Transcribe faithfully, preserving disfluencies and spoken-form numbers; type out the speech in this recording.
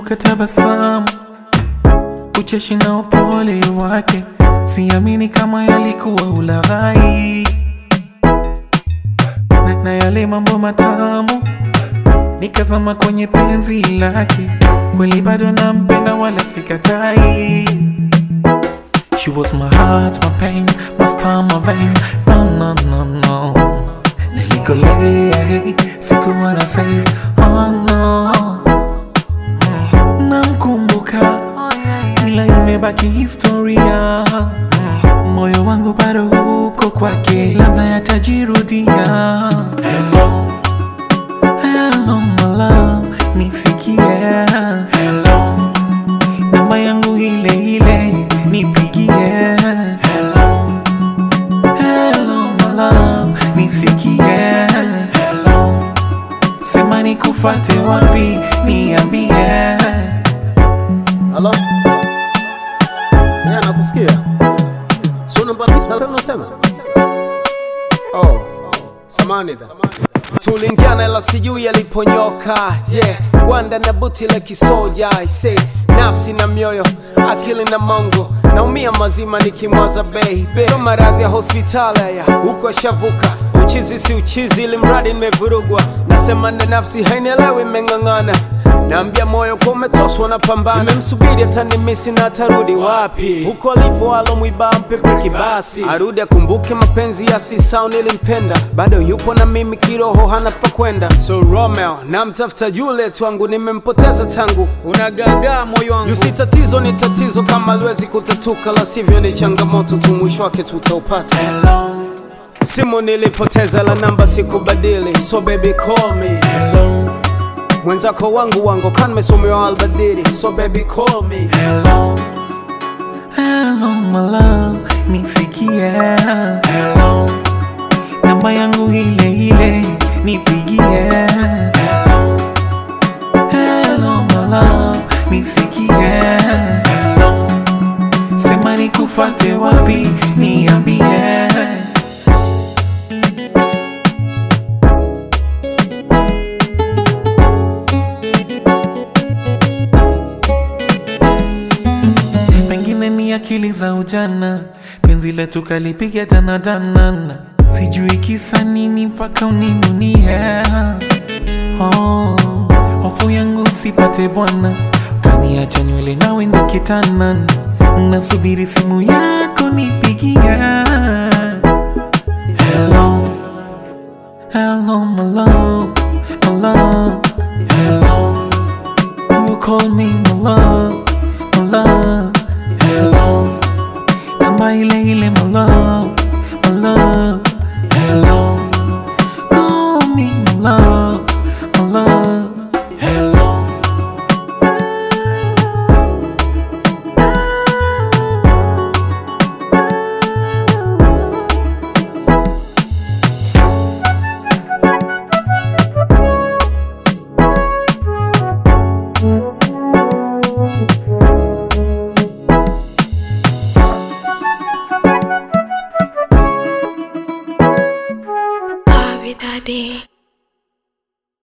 nakumbuka tabasamu, ucheshi na upole wake, siamini kama yalikuwa ulaghai. Na, na yale mambo matamu, nikazama kwenye penzi lake, kweli bado nampenda wala sikatai. She was my heart, my pain, my star, my vein. No, no, no, no. Nilikole, sikuwa na say, oh no. Namkumbuka, ila imebaki historia. Moyo wangu bado uko kwake, labda yatajirudia. Hello, hello my love, nisikie. Hello, namba yangu ile ile, nipigie. Hello, hello my love, nisikie. Hello, sema nikufate wapi, niambie. Hello? Yeah, nakusikia. So namba nista unasema? Oh, samani dha. Tulingiana ila sijui yaliponyoka. Yeah, gwanda na buti la kisoja. I say, nafsi na mioyo, akili na mongo, naumia mazima nikimwaza baby. So maradhi ya hospitali ya huko shavuka, uchizi si uchizi ili mradi nimevurugwa. Nasema na nafsi hainielewi mengangana, naambia moyo kwa umetoswa na pambana. Nimemsubiri atanimisi na atarudi wapi, huko alipo alomwiba mpepe kibasi. Arudi akumbuke mapenzi ya sisao nilimpenda, bado yupo na mimi kiroho hana pa kwenda. So Romeo namtafuta Juliet wangu, nimempoteza tangu unagaga moyo wangu. Yusi tatizo ni tatizo kama liwezi kutatuka, la sivyo ni changamoto tu mwisho wake tutaupata. Hello, simu nilipoteza la namba sikubadili, so baby call me. hello, mwenzako wangu wangu kan mesomewa albadiri, so baby call me. hello, hello my love, nisikie. Hello, namba yangu ile ile, nipigie. Hello, hello my love, nisikie. Hello, sema nikufate wapi, niambie. Akili za ujana, penzi letu kalipiga dana dana. Sijui kisa nini mpaka uninunie. Oh, hofu yangu usipate bwana, kaniacha nywele na wendo kitana. Nasubiri simu yako nipigia. Hello, hello my love,